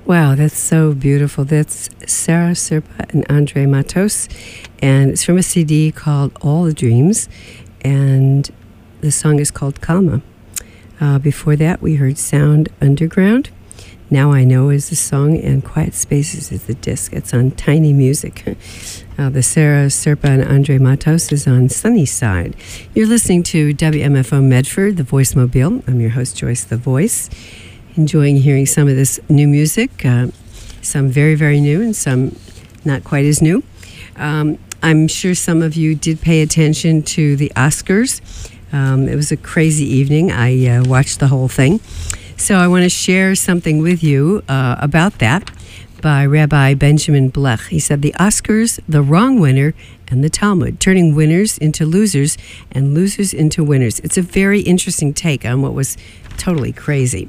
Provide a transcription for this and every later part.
Wow, that's so beautiful. That's Sarah Serpa and Andre Matos, and it's from a CD called All the Dreams, and the song is called Calma. Before that, we heard Sound Underground. Now I Know is the song, and Quiet Spaces is the disc. It's on Tiny Music. The Sarah Serpa and Andre Matos is on Sunny Side. You're listening to WMFO Medford, the Voice Mobile. I'm your host, Joyce the Voice. Enjoying hearing some of this new music, some very, very new and some not quite as new. I'm sure some of you did pay attention to the Oscars. It was a crazy evening. I watched the whole thing. So I want to share something with you about that by Rabbi Benjamin Blech. He said, the Oscars, the wrong winner, and the Talmud, turning winners into losers and losers into winners. It's a very interesting take on what was totally crazy.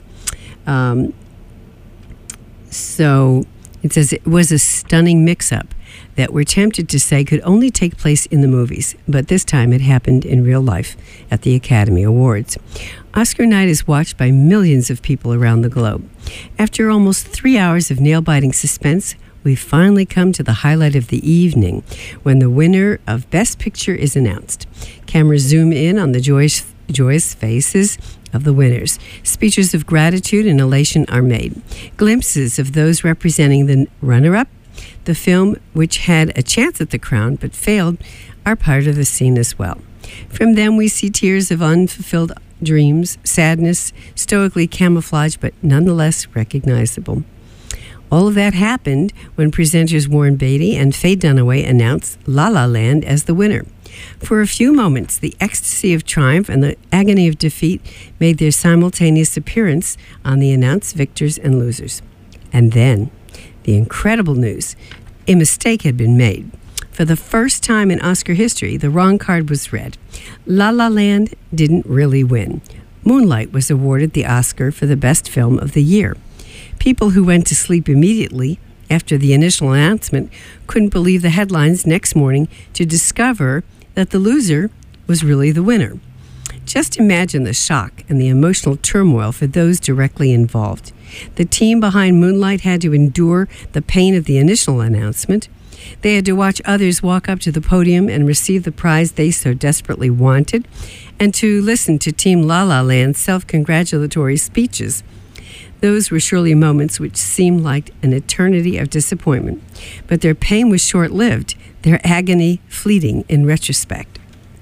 So it says it was a stunning mix-up that we're tempted to say could only take place in the movies, but this time it happened in real life at the Academy Awards. Oscar night is watched by millions of people around the globe. After almost 3 hours of nail-biting suspense, we finally come to the highlight of the evening, when the winner of Best Picture is announced. Cameras zoom in on the joyous faces of the winners. Speeches of gratitude and elation are made. Glimpses of those representing the runner-up, the film which had a chance at the crown but failed, are part of the scene as well. From them we see tears of unfulfilled dreams, sadness, stoically camouflaged but nonetheless recognizable. All of that happened when presenters Warren Beatty and Faye Dunaway announced La La Land as the winner. For a few moments, the ecstasy of triumph and the agony of defeat made their simultaneous appearance on the announced victors and losers. And then, the incredible news, a mistake had been made. For the first time in Oscar history, the wrong card was read. La La Land didn't really win. Moonlight was awarded the Oscar for the best film of the year. People who went to sleep immediately after the initial announcement couldn't believe the headlines next morning to discover that the loser was really the winner. Just imagine the shock and the emotional turmoil for those directly involved. The team behind Moonlight had to endure the pain of the initial announcement. They had to watch others walk up to the podium and receive the prize they so desperately wanted, and to listen to Team La La Land's self-congratulatory speeches. Those were surely moments which seemed like an eternity of disappointment, but their pain was short-lived, their agony fleeting in retrospect.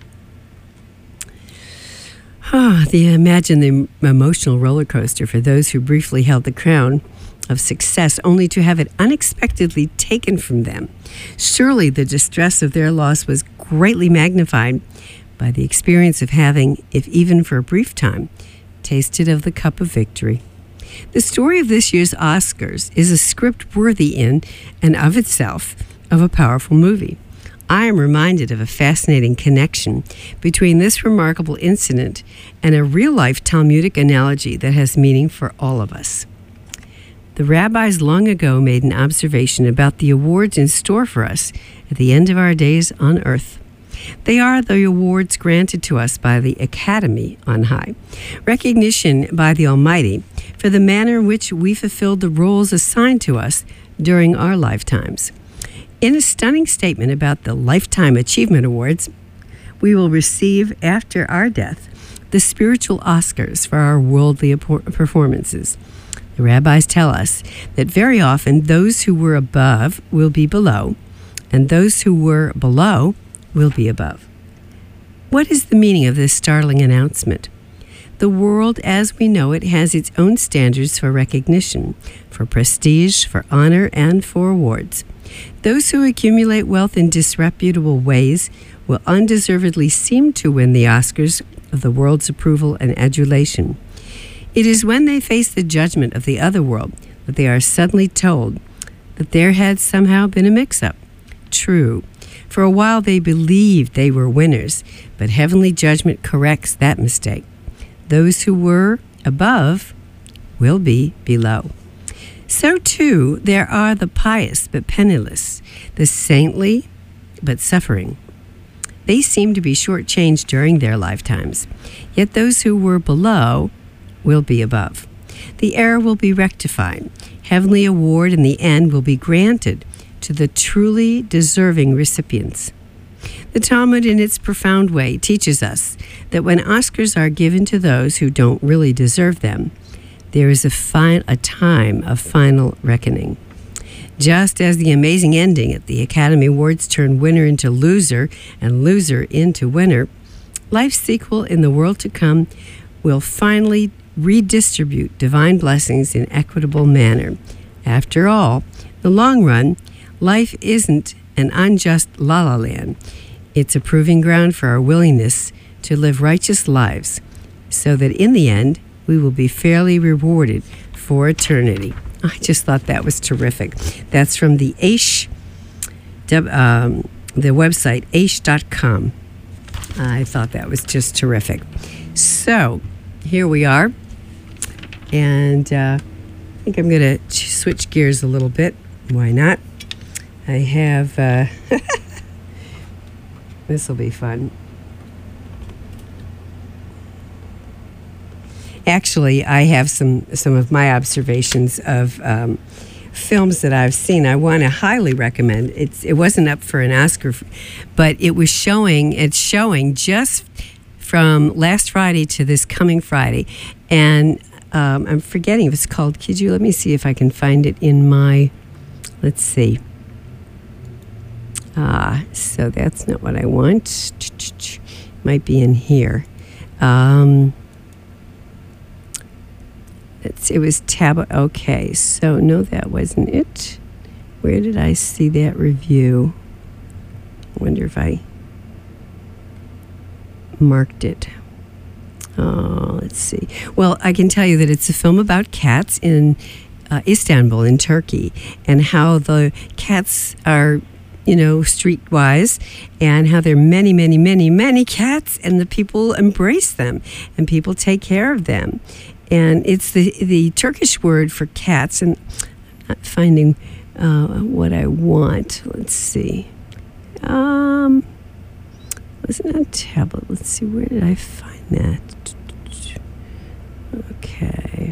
Imagine the emotional roller coaster for those who briefly held the crown of success only to have it unexpectedly taken from them. Surely the distress of their loss was greatly magnified by the experience of having, if even for a brief time, tasted of the cup of victory. The story of this year's Oscars is a script worthy in and of itself of a powerful movie. I am reminded of a fascinating connection between this remarkable incident and a real-life Talmudic analogy that has meaning for all of us. The rabbis long ago made an observation about the awards in store for us at the end of our days on earth. They are the awards granted to us by the Academy on high, recognition by the Almighty for the manner in which we fulfilled the roles assigned to us during our lifetimes. In a stunning statement about the Lifetime Achievement Awards, we will receive after our death the spiritual Oscars for our worldly performances. The rabbis tell us that very often those who were above will be below, and those who were below will be above. What is the meaning of this startling announcement? The world as we know it has its own standards for recognition, for prestige, for honor, and for awards. Those who accumulate wealth in disreputable ways will undeservedly seem to win the Oscars of the world's approval and adulation. It is when they face the judgment of the other world that they are suddenly told that there had somehow been a mix-up. True, for a while they believed they were winners, but heavenly judgment corrects that mistake. Those who were above will be below. So too, there are the pious but penniless, the saintly but suffering. They seem to be shortchanged during their lifetimes, yet those who were below will be above. The error will be rectified. heavenly award in the end will be granted to the truly deserving recipients. The Talmud, in its profound way, teaches us that when Oscars are given to those who don't really deserve them, there is a time of final reckoning. Just as the amazing ending at the Academy Awards turned winner into loser and loser into winner, life's sequel in the world to come will finally redistribute divine blessings in equitable manner. After all, in the long run, life isn't an unjust la-la land. It's a proving ground for our willingness to live righteous lives so that in the end, we will be fairly rewarded for eternity. I just thought that was terrific. That's from the Aish, the website, aish.com. I thought that was just terrific. So, here we are. And I think I'm going to switch gears a little bit. Why not? I have... this will be fun. Actually, I have some of my observations of films that I've seen. I want to highly recommend. It wasn't up for an Oscar, but it was showing. It's showing just from last Friday to this coming Friday, and I'm forgetting if it's called. Could you let me see if I can find it in my? Let's see. So that's not what I want. Might be in here. It was tab. Okay, so no, that wasn't it. Where did I see that review? I wonder if I marked it. Oh, let's see. Well, I can tell you that it's a film about cats in Istanbul, in Turkey, and how the cats are, streetwise, and how there are many, many, many, many cats, and the people embrace them, and people take care of them. And it's the Turkish word for cats, and I'm not finding what I want. Let's see. Wasn't on tablet. Let's see, where did I find that? Okay.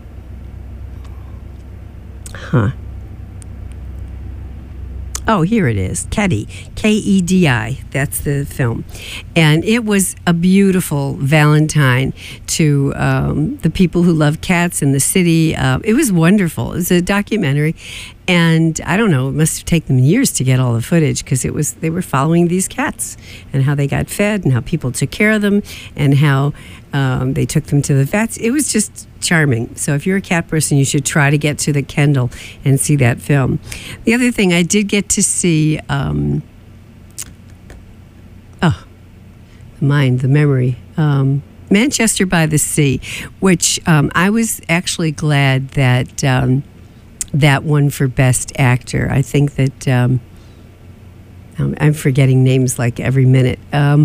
Oh, here it is. Kedi, Kedi. That's the film. And it was a beautiful Valentine to the people who love cats in the city. It was wonderful. It was a documentary. And I don't know, it must have taken them years to get all the footage because they were following these cats and how they got fed and how people took care of them and how they took them to the vets. It was just charming. So if you're a cat person, you should try to get to the Kendall and see that film. The other thing, I did get to see, the memory, Manchester by the Sea, which I was actually glad that that won for Best Actor. I think that I'm forgetting names like every minute.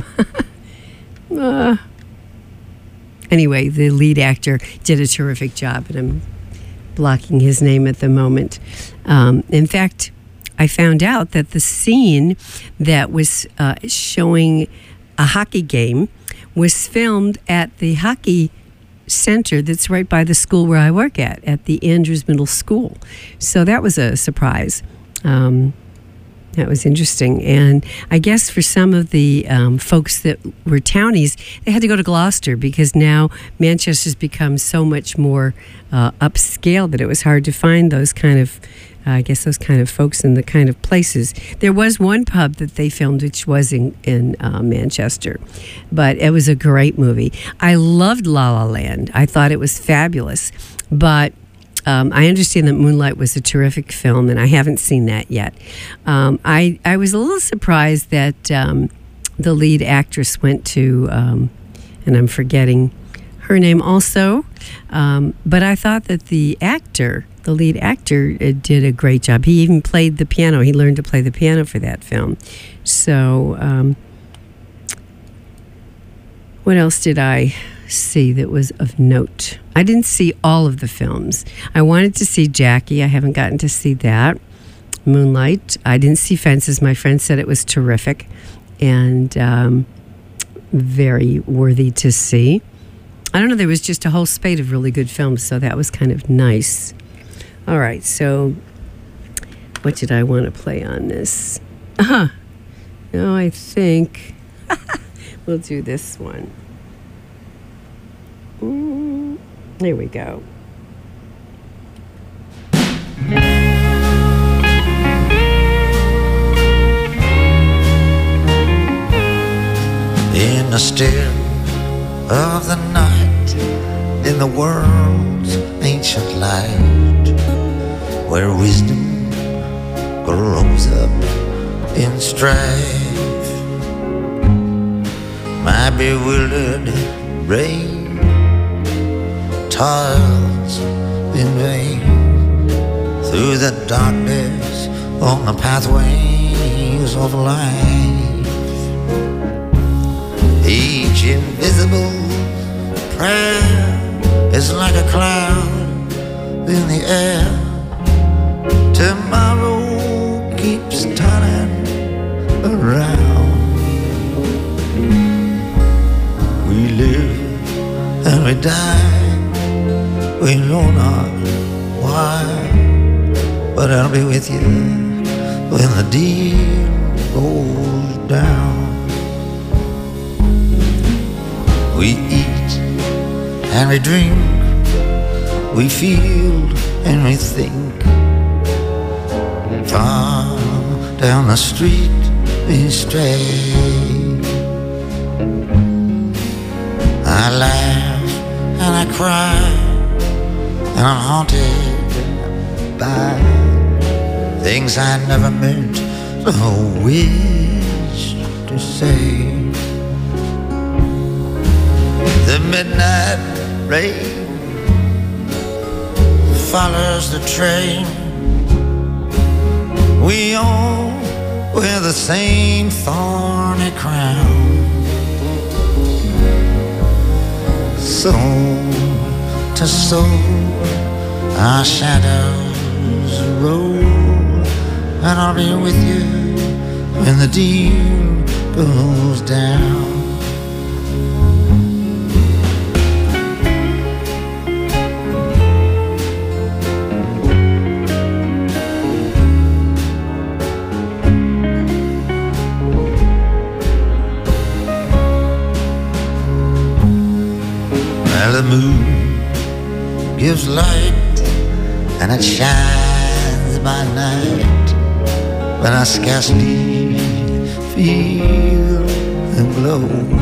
Anyway, the lead actor did a terrific job, and I'm blocking his name at the moment. In fact, I found out that the scene that was showing a hockey game was filmed at the hockey center that's right by the school where I work at the Andrews Middle School. So that was a surprise. That was interesting. And I guess for some of the folks that were townies, they had to go to Gloucester because now Manchester's become so much more upscale that it was hard to find those kind of folks in the kind of places. There was one pub that they filmed, which was in Manchester, but it was a great movie. I loved La La Land. I thought it was fabulous, but I understand that Moonlight was a terrific film, and I haven't seen that yet. I was a little surprised that the lead actress went to, and I'm forgetting her name also, but I thought that the lead actor did a great job. He even played the piano. He learned to play the piano for that film. So, what else did I see that was of note? I didn't see all of the films. I wanted to see Jackie. I haven't gotten to see that. Moonlight. I didn't see Fences. My friend said it was terrific and very worthy to see. I don't know. There was just a whole spate of really good films, so that was kind of nice. All right, so what did I want to play on this? No, I think we'll do this one. There we go. In the still of the night, in the world's ancient light, where wisdom grows up in strife, my bewildered brain toils in vain through the darkness on the pathways of life. Each invisible prayer is like a cloud in the air. Tomorrow keeps turning around. We live and we die, we know not why, but I'll be with you when the deal goes down. We eat and we drink, we feel and we think. Far down the street we stray. I laugh and I cry, and I'm haunted by things I never meant or wished to say. The midnight rain follows the train. We all wear the same thorny crown. Soul to soul, our shadows roll, and I'll be with you when the deal goes down. The moon gives light and it shines by night, but I scarcely feel the glow.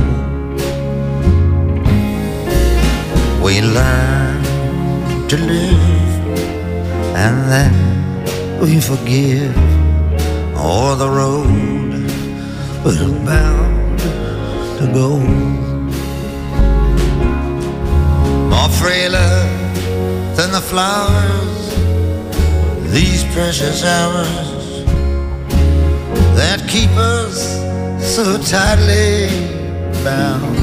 We learn to live and then we forgive, or the road we're bound to go. More frailer than the flowers, these precious hours that keep us so tightly bound.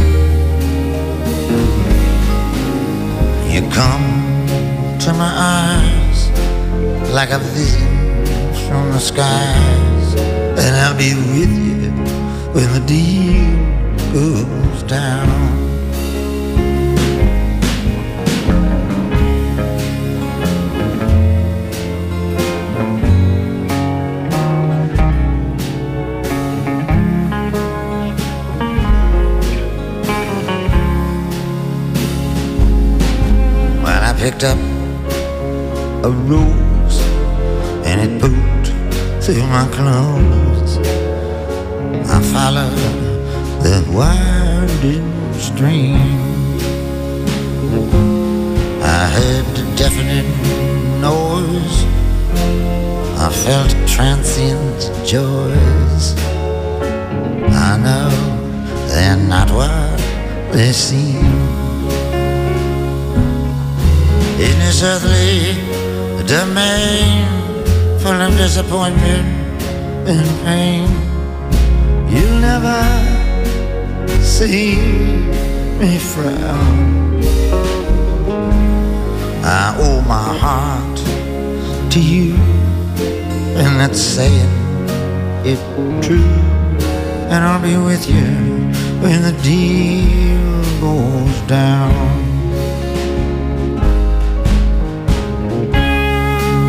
You come to my eyes like a vision from the skies, and I'll be with you when the deal goes down. Picked up a rose and it poked through my clothes. I followed the winding stream. I heard a deafening noise, I felt transient joys. I know they're not what they seem. In this earthly domain full of disappointment and pain, you'll never see me frown. I owe my heart to you, and that's saying it true. And I'll be with you when the deal goes down.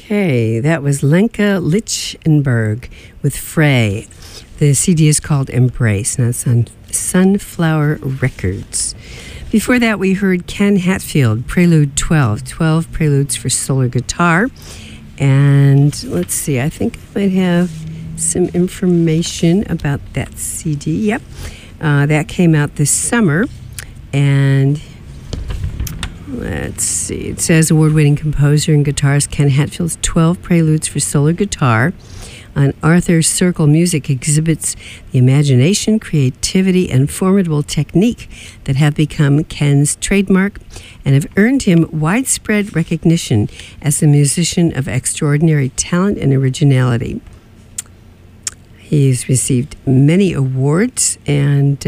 Okay, that was Lenka Lichtenberg with Frey. The CD is called Embrace, and that's on Sunflower Records. Before that, we heard Ken Hatfield, Prelude 12, 12 Preludes for Solar Guitar. And let's see, I think I might have some information about that CD. Yep, that came out this summer. And let's see, it says award-winning composer and guitarist Ken Hatfield's 12 Preludes for Solar Guitar on Arthur Circle Music exhibits the imagination, creativity, and formidable technique that have become Ken's trademark and have earned him widespread recognition as a musician of extraordinary talent and originality. He's received many awards, and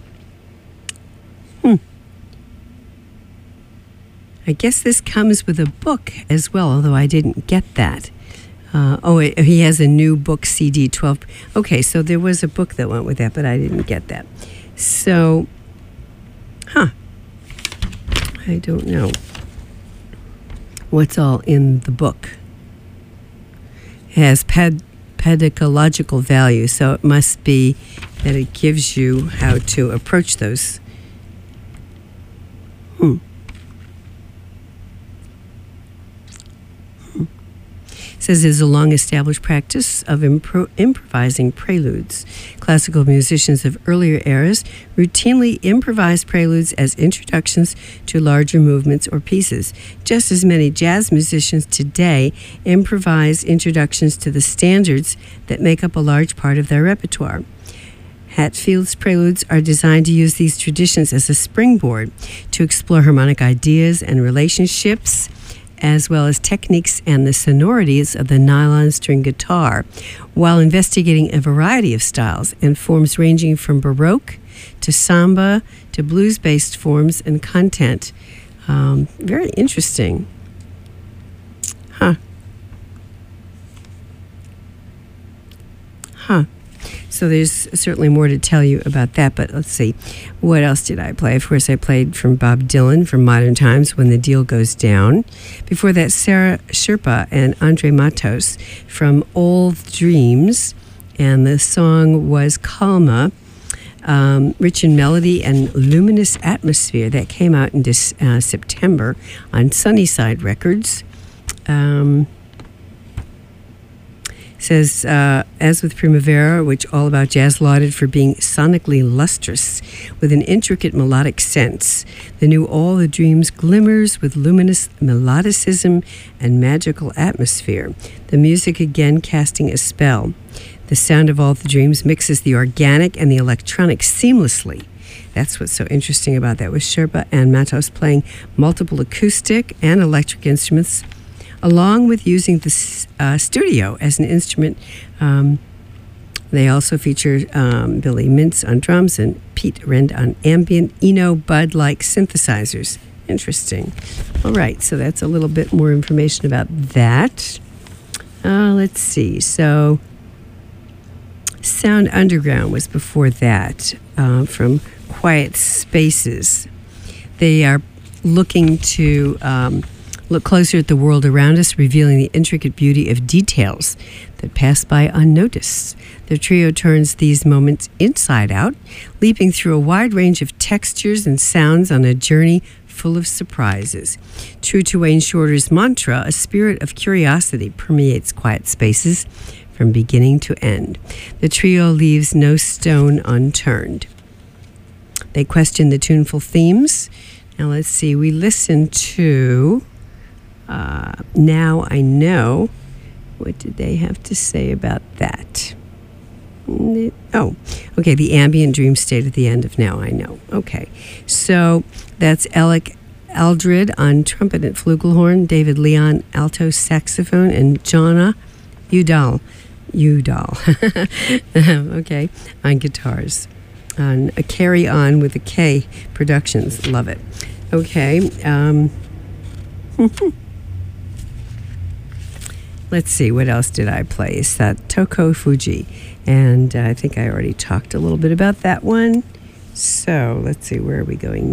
I guess this comes with a book as well, although I didn't get that. He has a new book, CD 12. Okay, so there was a book that went with that, but I didn't get that. So, I don't know what's all in the book. It has pedagogical value, so it must be that it gives you how to approach those. Says there's a long-established practice of improvising preludes. Classical musicians of earlier eras routinely improvised preludes as introductions to larger movements or pieces. Just as many jazz musicians today improvise introductions to the standards that make up a large part of their repertoire. Hatfield's preludes are designed to use these traditions as a springboard to explore harmonic ideas and relationships, as well as techniques and the sonorities of the nylon string guitar, while investigating a variety of styles and forms ranging from Baroque to samba to blues-based forms and content. Very interesting. So there's certainly more to tell you about that, but let's see. What else did I play? Of course, I played from Bob Dylan from Modern Times, When the Deal Goes Down. Before that, Sarah Sherpa and Andre Matos from Old Dreams, and the song was Calma, rich in melody and luminous atmosphere. That came out in September on Sunnyside Records. Says, as with Primavera, which all about jazz lauded for being sonically lustrous with an intricate melodic sense, the new All the Dreams glimmers with luminous melodicism and magical atmosphere, the music again casting a spell. The sound of All the Dreams mixes the organic and the electronic seamlessly. That's what's so interesting about that, with Sherpa and Matos playing multiple acoustic and electric instruments, along with using the studio as an instrument. They also feature Billy Mintz on drums and Pete Rend on ambient Eno Bud-like synthesizers. Interesting. All right, so that's a little bit more information about that. Let's see. So Sound Underground was before that, from Quiet Spaces. They are looking to look closer at the world around us, revealing the intricate beauty of details that pass by unnoticed. The trio turns these moments inside out, leaping through a wide range of textures and sounds on a journey full of surprises. True to Wayne Shorter's mantra, a spirit of curiosity permeates Quiet Spaces from beginning to end. The trio leaves no stone unturned. They question the tuneful themes. Now let's see, we listened to Now I Know. What did they have to say about that? Oh, okay, the ambient dream state at the end of Now I Know. Okay, so that's Alec Aldred on trumpet and flugelhorn, David Leon alto saxophone, and Jonna Udall, okay, on guitars. On a Carry On with a K Productions. Love it. Okay. Let's see, what else did I play? It's that Toko Fuji. And I think I already talked a little bit about that one. So let's see, where are we going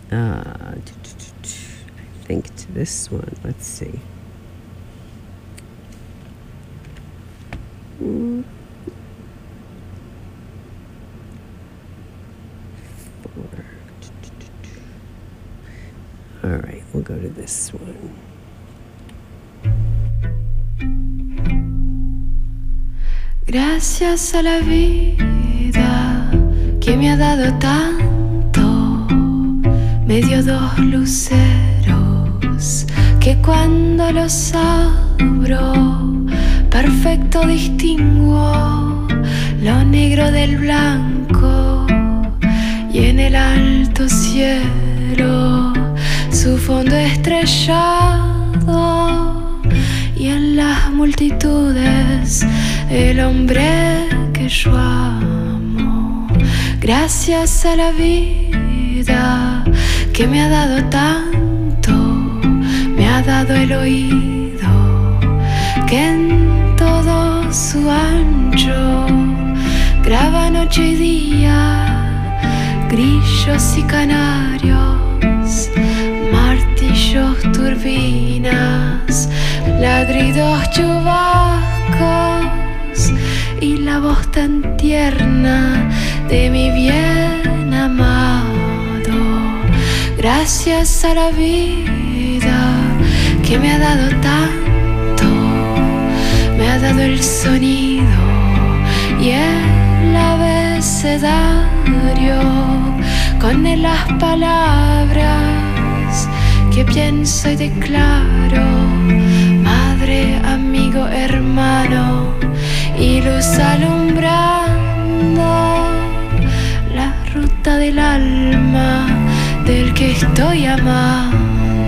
I think to this one. Let's see. Four. All right, we'll go to this one. Gracias a la vida que me ha dado tanto, me dio dos luceros que cuando los abro perfecto distingo lo negro del blanco, y en el alto cielo su fondo estrellado, y en las multitudes el hombre que yo amo. Gracias a la vida que me ha dado tanto, me ha dado el oído que en todo su ancho graba noche y día, grillos y canarios, martillos, turbinas, ladridos, chubascos y la voz tan tierna de mi bien amado. Gracias a la vida que me ha dado tanto, me ha dado el sonido y el abecedario, con él las palabras que pienso y declaro, madre, amigo, hermano, y luz alumbrando la ruta del alma del que estoy amando.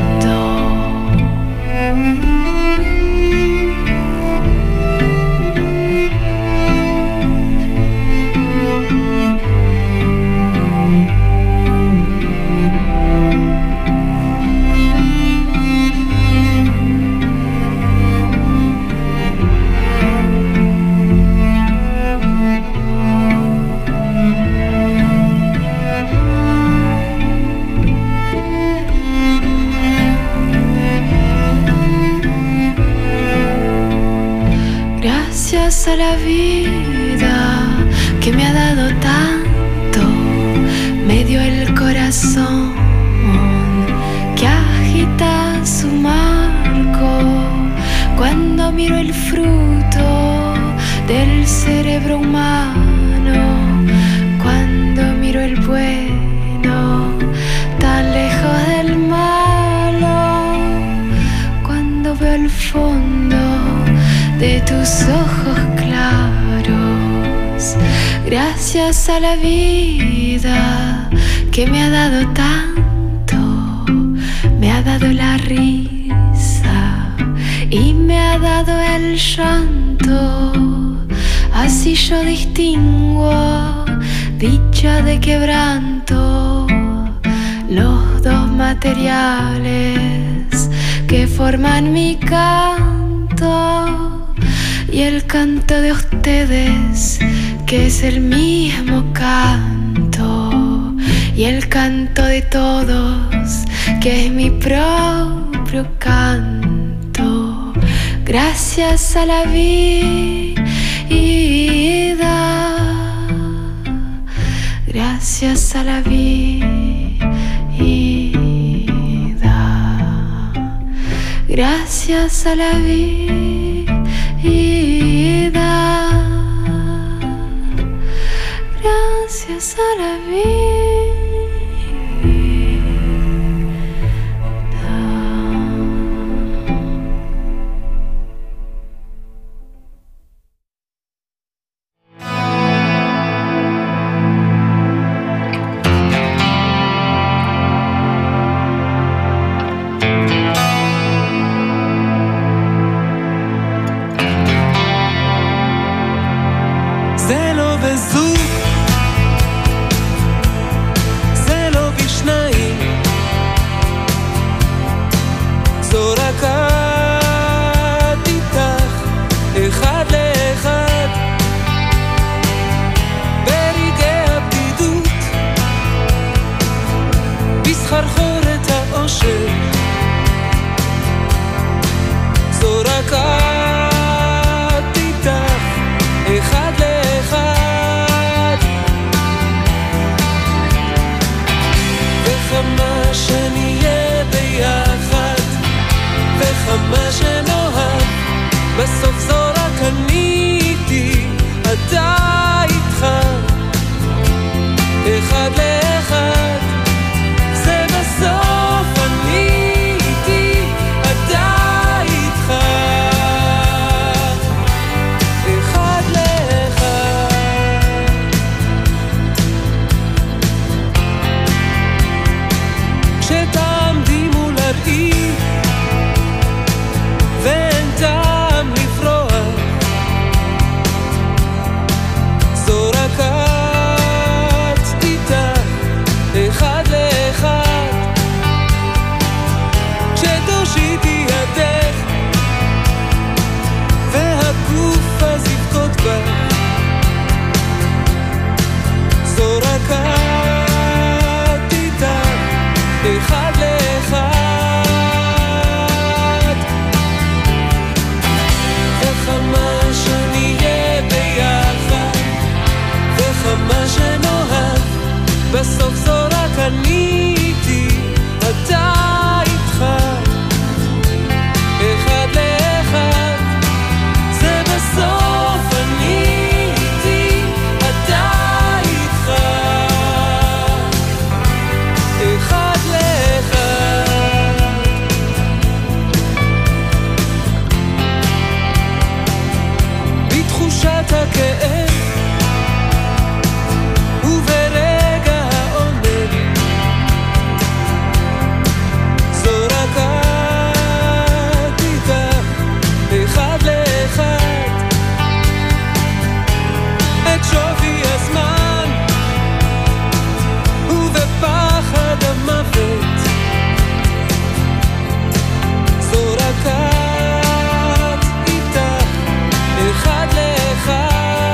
Gracias a la vida que me ha dado tanto, me dio el corazón que agita su marco cuando miro el fruto del cerebro humano, cuando miro el bueno tan lejos del malo, cuando veo el fondo de tus ojos claros. Gracias a la vida que me ha dado tanto, me ha dado la risa y me ha dado el llanto. Así yo distingo dicha de quebranto, los dos materiales que forman mi canto, y el canto de ustedes, que es el mismo canto, y el canto de todos, que es mi propio canto. Gracias a la vida, gracias a la vida, gracias a la vida. Gracias a la vida. אני איתי, אתה איתך, אחד לאחד, זה בסוף אני איתי, אתה איתך, אחד לאחד. כשתעמדי מול הראי ואין טעם לברוח, זו רק את איתה, אחד לאחד. כשתושיטי ידך והגוף אז יבכות בך, זו רק את איתה, אחד לאחד. וכמה שנהיה ביחד וכמה שנאהב, בסוף זו רק אני איתי, אתה איתך, אחד לאחד, זה בסוף אני איתי, אתה איתך, אחד לאחד. בתחושת הכאב וברגע העומד, זו רק את איתך, אחד לאחד. את שווי הזמן ובפחד המוות, זו רק את איתך, אחד לאחד.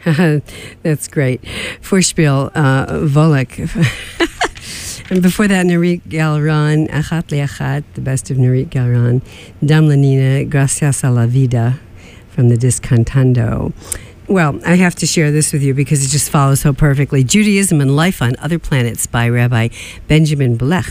That's great. Vorspiel, Volek. And before that, Nurit Galran, Achat Le'achat, the best of Nurit Galran, Dam Lanina, Gracias a la Vida, from the disc Cantando. Well, I have to share this with you because it just follows so perfectly. Judaism and Life on Other Planets by Rabbi Benjamin Blech.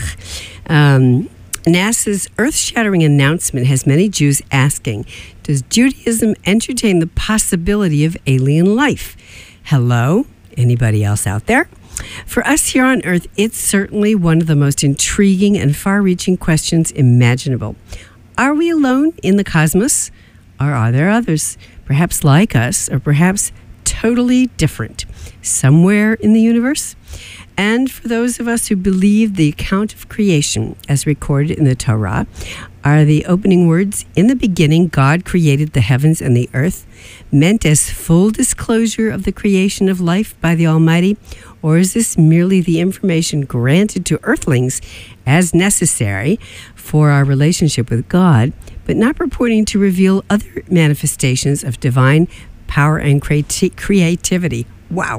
NASA's earth-shattering announcement has many Jews asking, does Judaism entertain the possibility of alien life? Hello? Anybody else out there? For us here on Earth, it's certainly one of the most intriguing and far-reaching questions imaginable. Are we alone in the cosmos? Or are there others, perhaps like us, or perhaps totally different, somewhere in the universe? And for those of us who believe the account of creation, as recorded in the Torah, are the opening words, "In the beginning, God created the heavens and the earth," meant as full disclosure of the creation of life by the Almighty? Or is this merely the information granted to earthlings as necessary for our relationship with God, but not purporting to reveal other manifestations of divine power and creativity? Wow.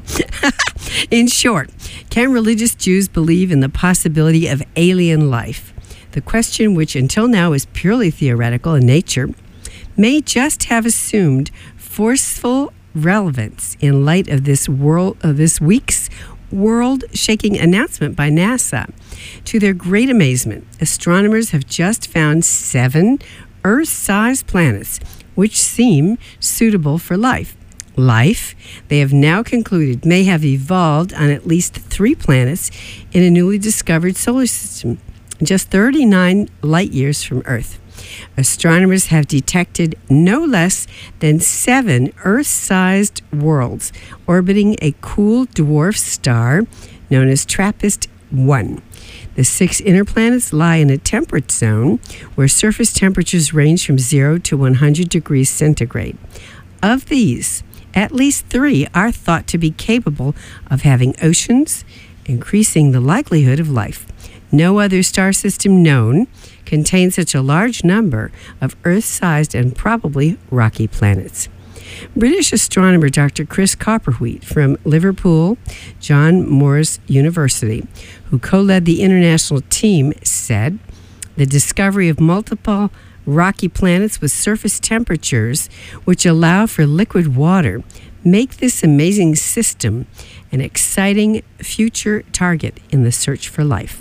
In short, can religious Jews believe in the possibility of alien life? The question, which until now is purely theoretical in nature, may just have assumed forceful relevance in light of this week's world-shaking announcement by NASA. To their great amazement, astronomers have just found 7 Earth-sized planets which seem suitable for life. Life, they have now concluded, may have evolved on at least 3 planets in a newly discovered solar system, just 39 light years from Earth. Astronomers have detected no less than 7 Earth-sized worlds orbiting a cool dwarf star known as TRAPPIST-1. The 6 inner planets lie in a temperate zone where surface temperatures range from 0 to 100 degrees centigrade. Of these, at least 3 are thought to be capable of having oceans, increasing the likelihood of life. No other star system known contains such a large number of Earth-sized and probably rocky planets. British astronomer Dr. Chris Copperwheat from Liverpool John Moores University, who co-led the international team, said the discovery of multiple rocky planets with surface temperatures which allow for liquid water make this amazing system an exciting future target in the search for life.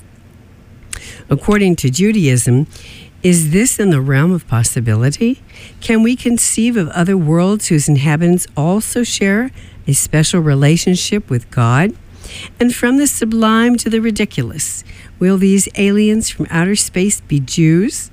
According to Judaism, is this in the realm of possibility? Can we conceive of other worlds whose inhabitants also share a special relationship with God? And from the sublime to the ridiculous, will these aliens from outer space be Jews,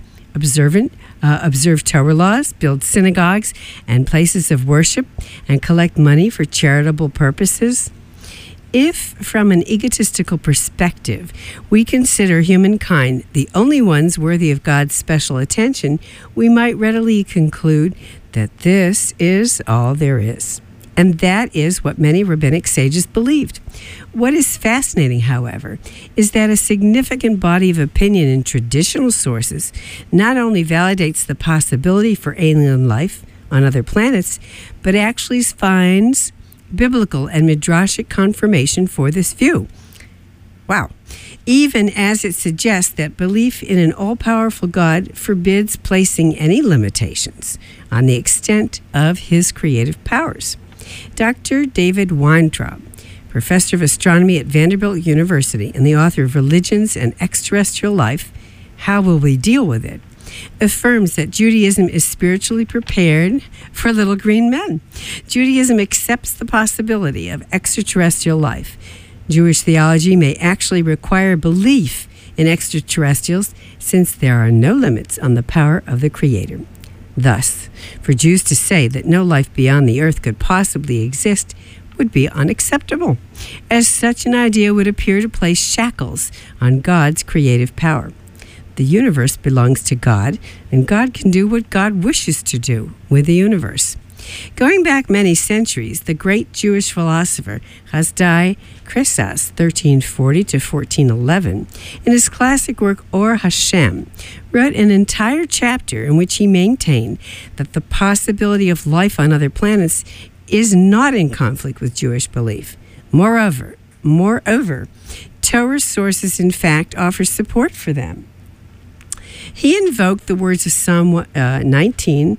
observe Torah laws, build synagogues and places of worship, and collect money for charitable purposes? If, from an egotistical perspective, we consider humankind the only ones worthy of God's special attention, we might readily conclude that this is all there is. And that is what many rabbinic sages believed. What is fascinating, however, is that a significant body of opinion in traditional sources not only validates the possibility for alien life on other planets, but actually finds biblical and midrashic confirmation for this view. Wow. Even as it suggests that belief in an all-powerful God forbids placing any limitations on the extent of his creative powers. Dr. David Weintraub, professor of astronomy at Vanderbilt University and the author of Religions and Extraterrestrial Life, How Will We Deal with It?, affirms that Judaism is spiritually prepared for little green men. Judaism accepts the possibility of extraterrestrial life. Jewish theology may actually require belief in extraterrestrials since there are no limits on the power of the Creator. Thus, for Jews to say that no life beyond the earth could possibly exist would be unacceptable, as such an idea would appear to place shackles on God's creative power. The universe belongs to God, and God can do what God wishes to do with the universe. Going back many centuries, the great Jewish philosopher Chazdai Chrysas, 1340 to 1411, in his classic work Or Hashem, wrote an entire chapter in which he maintained that the possibility of life on other planets is not in conflict with Jewish belief. Moreover, Torah sources, in fact, offer support for them. He invoked the words of Psalm 19,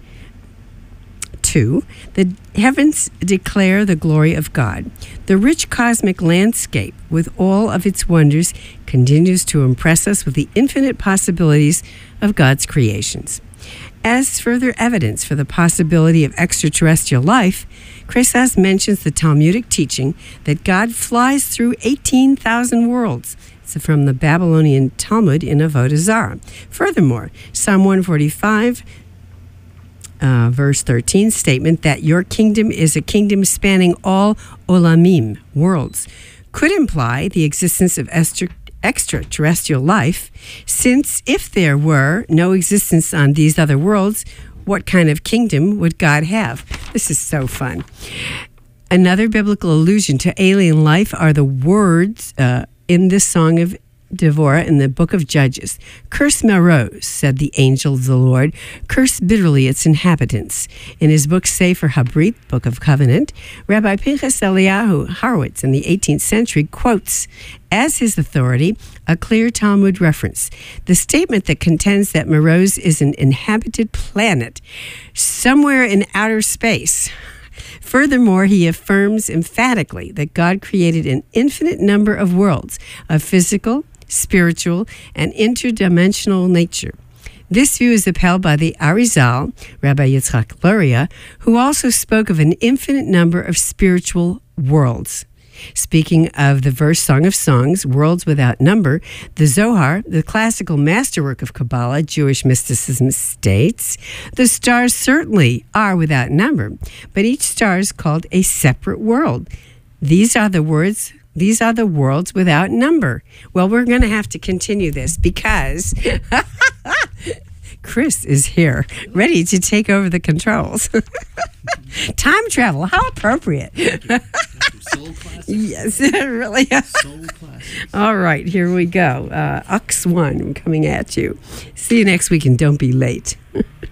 2, the heavens declare the glory of God. The rich cosmic landscape, with all of its wonders, continues to impress us with the infinite possibilities of God's creations. As further evidence for the possibility of extraterrestrial life, Kresaz mentions the Talmudic teaching that God flies through 18,000 worlds. It's from the Babylonian Talmud in Avodah Zarah. Furthermore, Psalm 145, verse 13 statement that your kingdom is a kingdom spanning all olamim, worlds, could imply the existence of extraterrestrial life, since if there were no existence on these other worlds, what kind of kingdom would God have? This is so fun. Another biblical allusion to alien life are the words in this song of Devorah in the book of Judges. Curse Meroz, said the angel of the Lord, curse bitterly its inhabitants. In his book Sefer Habrit, Book of Covenant, Rabbi Pinchas Eliyahu Horowitz in the 18th century quotes as his authority a clear Talmud reference. The statement that contends that Meroz is an inhabited planet somewhere in outer space. Furthermore, he affirms emphatically that God created an infinite number of worlds of physical, spiritual, and interdimensional nature. This view is upheld by the Arizal, Rabbi Yitzchak Luria, who also spoke of an infinite number of spiritual worlds. Speaking of the verse Song of Songs, Worlds Without Number, the Zohar, the classical masterwork of Kabbalah, Jewish mysticism, states, the stars certainly are without number, but each star is called a separate world. These are the worlds without number. Well, we're going to have to continue this because Chris is here, ready to take over the controls. Time travel, how appropriate. Soul classic. Yes, really. Soul classic. All right, here we go. Ux1, I'm coming at you. See you next week and don't be late.